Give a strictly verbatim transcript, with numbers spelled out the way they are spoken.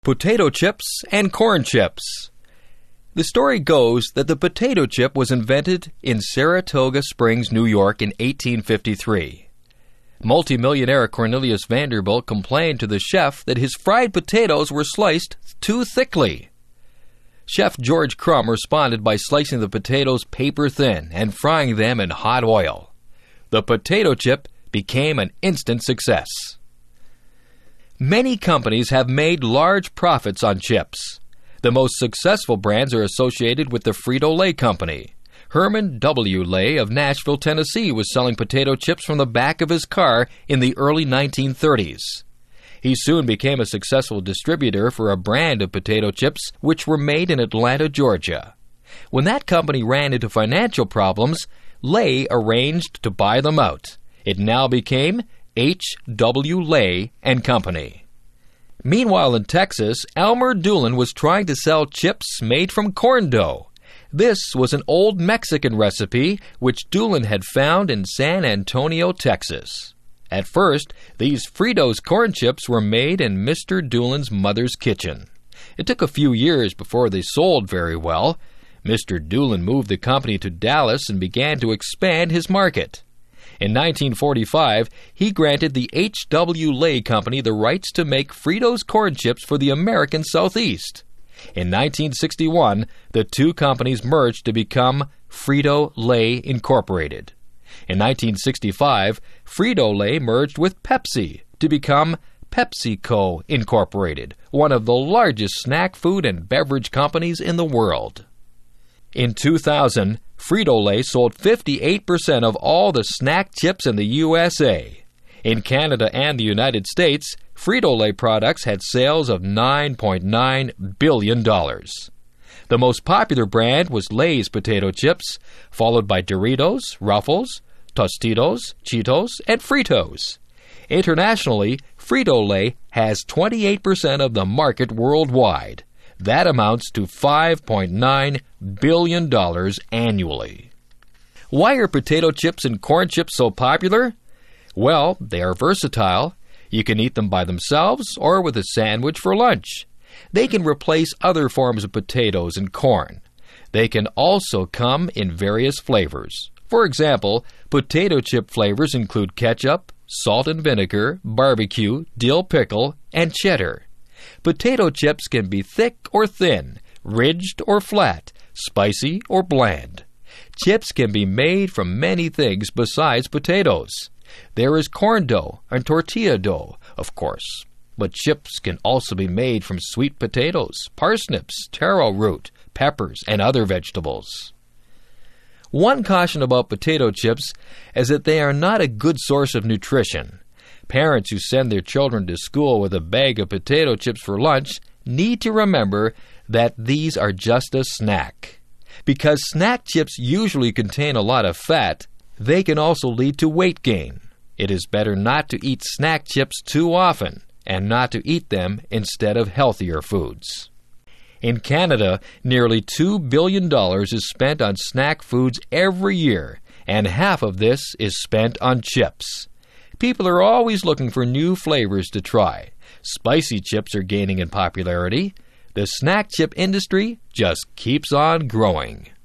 Potato chips and corn chips. The story goes that the potato chip was invented in Saratoga Springs, New York in eighteen fifty-three. Multimillionaire Cornelius Vanderbilt complained to the chef that his fried potatoes were sliced too thickly. Chef George Crumb responded by slicing the potatoes paper thin and frying them in hot oil. The potato chip became an instant success. Many companies have made large profits on chips. The most successful brands are associated with the Frito-Lay Company. Herman W. Lay of Nashville, Tennessee was selling potato chips from the back of his car in the early nineteen thirties. He soon became a successful distributor for a brand of potato chips which were made in Atlanta, Georgia. When that company ran into financial problems, Lay arranged to buy them out. It now became H W. Lay and Company. Meanwhile in Texas, Elmer Doolin was trying to sell chips made from corn dough. This was an old Mexican recipe which Doolin had found in San Antonio, Texas. At first, these Fritos corn chips were made in Mister Doolin's mother's kitchen. It took a few years before they sold very well. Mister Doolin moved the company to Dallas and began to expand his market. In nineteen forty-five, he granted the H W. Lay Company the rights to make Fritos corn chips for the American Southeast. In nineteen sixty-one, the two companies merged to become Frito-Lay Incorporated. In nineteen sixty-five, Frito-Lay merged with Pepsi to become PepsiCo Incorporated, one of the largest snack food and beverage companies in the world. In two thousand, Frito-Lay sold fifty-eight percent of all the snack chips in the U S A. In Canada and the United States, Frito-Lay products had sales of nine point nine billion dollars. The most popular brand was Lay's potato chips, followed by Doritos, Ruffles, Tostitos, Cheetos, and Fritos. Internationally, Frito-Lay has twenty-eight percent of the market worldwide. That amounts to five point nine billion dollars annually. Why are potato chips and corn chips so popular? Well, they are versatile. You can eat them by themselves or with a sandwich for lunch. They can replace other forms of potatoes and corn. They can also come in various flavors. For example, potato chip flavors include ketchup, salt and vinegar, barbecue, dill pickle, and cheddar. Potato chips can be thick or thin, ridged or flat, spicy or bland. Chips can be made from many things besides potatoes. There is corn dough and tortilla dough, of course. But chips can also be made from sweet potatoes, parsnips, taro root, peppers, and other vegetables. One caution about potato chips is that they are not a good source of nutrition. Parents who send their children to school with a bag of potato chips for lunch need to remember that these are just a snack. Because snack chips usually contain a lot of fat, they can also lead to weight gain. It is better not to eat snack chips too often and not to eat them instead of healthier foods. In Canada, nearly two billion dollars is spent on snack foods every year, and half of this is spent on chips. People are always looking for new flavors to try. Spicy chips are gaining in popularity. The snack chip industry just keeps on growing.